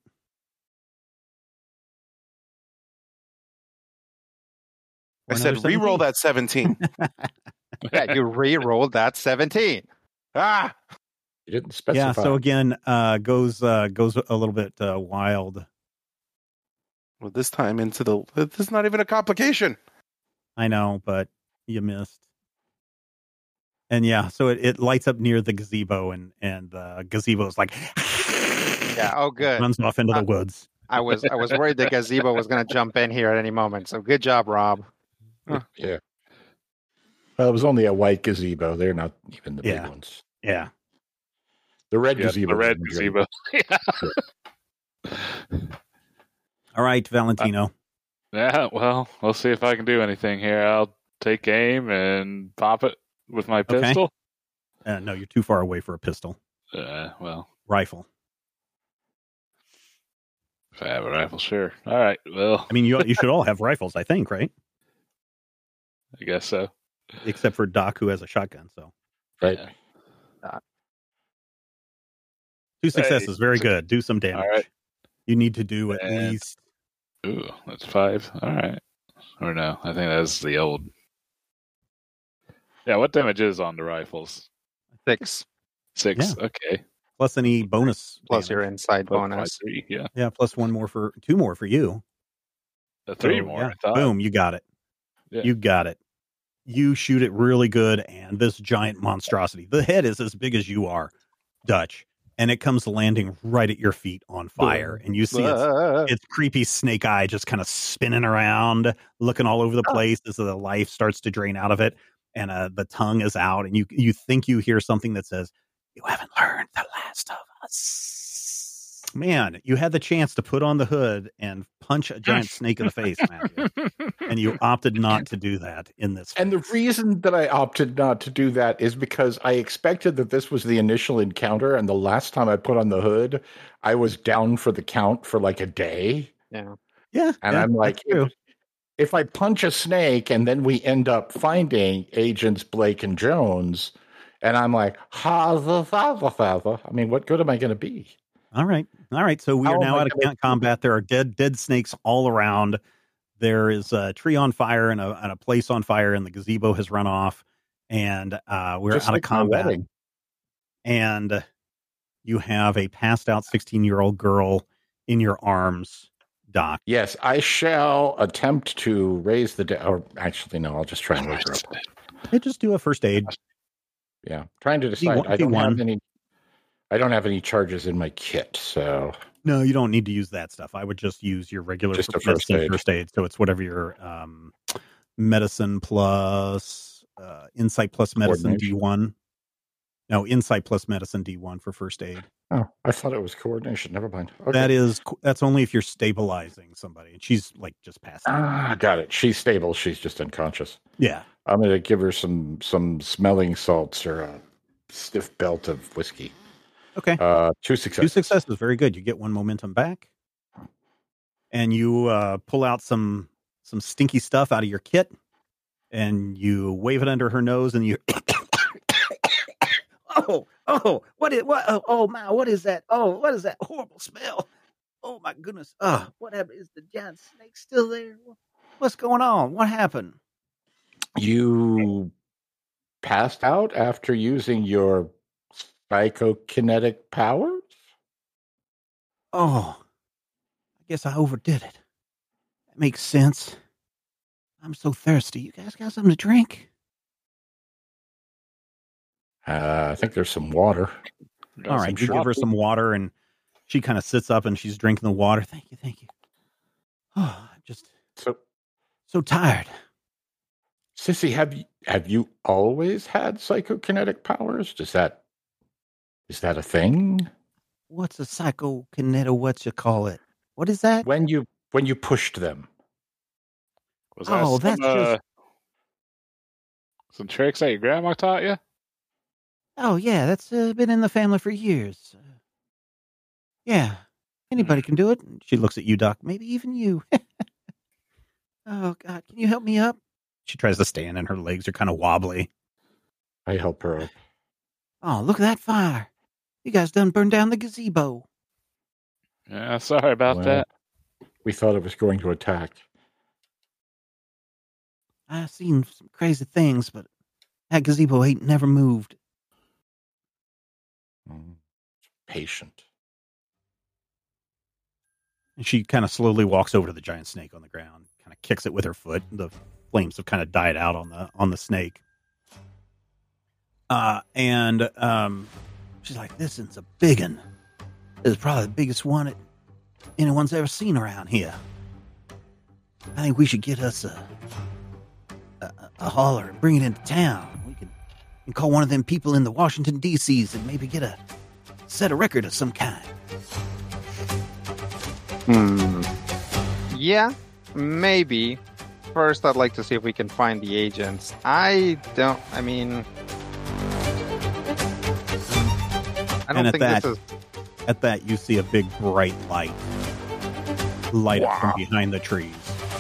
I Another said re-roll 17. that 17. Yeah, you re-rolled that 17. Ah, You didn't specify. Yeah, so again, goes a little bit wild. well, this time into the. This is not even a complication. I know, but you missed. And yeah, so it lights up near the gazebo, and the gazebo is like, Yeah, oh good. runs off into the woods. I was worried the gazebo was going to jump in here at any moment. So good job, Rob. Yeah. Well, it was only a white gazebo. They're not even the Yeah. big ones. Yeah. The red Yeah, gazebo. the red gazebo. All right, Valentino. Yeah, well, we'll see if I can do anything here. I'll take aim and pop it with my Okay. pistol. No, you're too far away for a pistol. Well, Rifle. if I have a rifle, sure. All right, well, I mean, you should all have rifles, I think, right? I guess so. Except for Doc, who has a shotgun. So Right. Yeah. 2 successes, very good. Do some damage. All right. You need to do at And- least. Ooh, that's 5. All right. Or no, I think that's the old. Yeah, what damage is on the rifles? 6 6. Okay. Plus any bonus. plus damage. your inside Plus my bonus. 3. Yeah. Yeah, plus 2 more for you. 3 So, more. yeah. I thought. Boom, you got it. Yeah. You got it. You shoot it really good, and this giant monstrosity, the head is as big as you are, Dutch, and it comes landing right at your feet on fire. And you see its creepy snake eye just kind of spinning around, looking all over the place as the life starts to drain out of it. And the tongue is out, and you think you hear something that says, "You haven't learned the last of us." Man, you had the chance to put on the hood and punch a giant snake in the face, Matthew, and you opted not to do that in this. And the reason that I opted not to do that is because I expected that this was the initial encounter, and the last time I put on the hood, I was down for the count for like a day. Yeah. Yeah, And I'm like, if I punch a snake and then we end up finding Agents Blake and Jones, and I'm like, I mean, what good am I going to be? All right. So we are now out of combat. There are dead snakes all around. There is a tree on fire and a place on fire, and the gazebo has run off. And we're Just out like of combat. my wedding. And you have a passed out 16-year-old girl in your arms, Doc. Yes, I shall attempt to raise the or actually, no, I'll just try and wake her up. Hey, just do a first aid. Yeah, trying to decide. I don't have any charges in my kit, so No, you don't need to use that stuff. I would just use your regular Just a first aid. So it's whatever your medicine plus insight plus medicine D1. No, insight plus medicine D1 for first aid. Oh, I thought it was coordination. Never mind. Okay. That's only if you're stabilizing somebody, and she's like just passed out. Got it. She's stable. She's just unconscious. Yeah. I'm going to give her some smelling salts or a stiff belt of whiskey. Okay. 2 successes. 2 successes. Very good. You get 1 momentum back, and you pull out some stinky stuff out of your kit, and you wave it under her nose, and you. What is that? Oh, what is that horrible smell? Oh my goodness. What happened? Is the giant snake still there? What's going on? What happened? You passed out after using your psychokinetic powers? Oh, I guess I overdid it. That makes sense. I'm so thirsty. You guys got something to drink? I think there's some water. All right, you give her some water, and she kind of sits up and she's drinking the water. Thank you. Oh, I'm just so tired. Sissy, have you always had psychokinetic powers? Is that a thing? What's a psychokinetic? What you call it? What is that? When you pushed them. Was that that's just some tricks that your grandma taught you? Oh, yeah, that's been in the family for years. Yeah, anybody can do it. She looks at you, Doc. Maybe even you. Oh, God, can you help me up? She tries to stand, and her legs are kind of wobbly. I help her up. Oh, look at that fire. You guys done burned down the gazebo. Yeah, sorry about that. We thought it was going to attack. I've seen some crazy things, but that gazebo ain't never moved. Patient. And she kind of slowly walks over to the giant snake on the ground, kind of kicks it with her foot. The flames have kind of died out on the snake. And she's like, "This one's a big one. This is probably the biggest one anyone's ever seen around here. I think we should get us a hauler and bring it into town. We can call one of them people in the Washington, D.C.s and maybe set a record of some kind." Yeah, maybe. First, I'd like to see if we can find the agents. I don't think this is... At that, you see a big bright light up from behind the trees.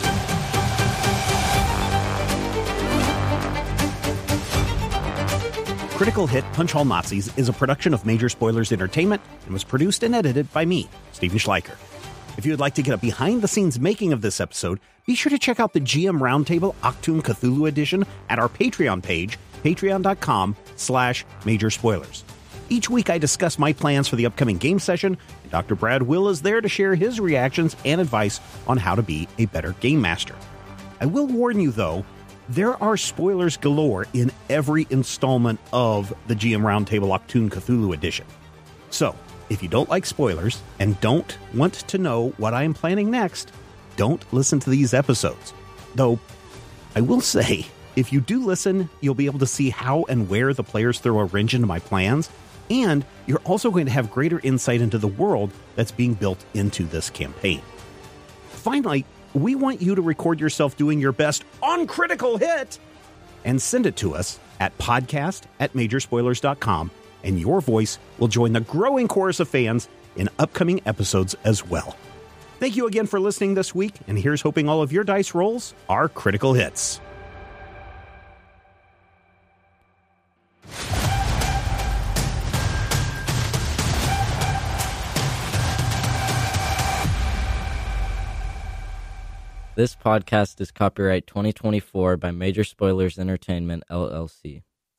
Critical Hit Punch All Nazis is a production of Major Spoilers Entertainment and was produced and edited by me, Steven Schleicher. If you would like to get a behind-the-scenes making of this episode, be sure to check out the GM Roundtable Octoon Cthulhu Edition at our Patreon page patreon.com/Major Spoilers. Each week I discuss my plans for the upcoming game session, and Dr. Brad Will is there to share his reactions and advice on how to be a better game master. I will warn you, though, there are spoilers galore in every installment of the GM Roundtable Octoon Cthulhu Edition. So, if you don't like spoilers and don't want to know what I am planning next, don't listen to these episodes. Though, I will say, if you do listen, you'll be able to see how and where the players throw a wrench into my plans, and you're also going to have greater insight into the world that's being built into this campaign. Finally, we want you to record yourself doing your best on Critical Hit and send it to us at podcast@majorspoilers.com, and your voice will join the growing chorus of fans in upcoming episodes as well. Thank you again for listening this week, and here's hoping all of your dice rolls are critical hits. This podcast is copyright 2024 by Major Spoilers Entertainment, LLC.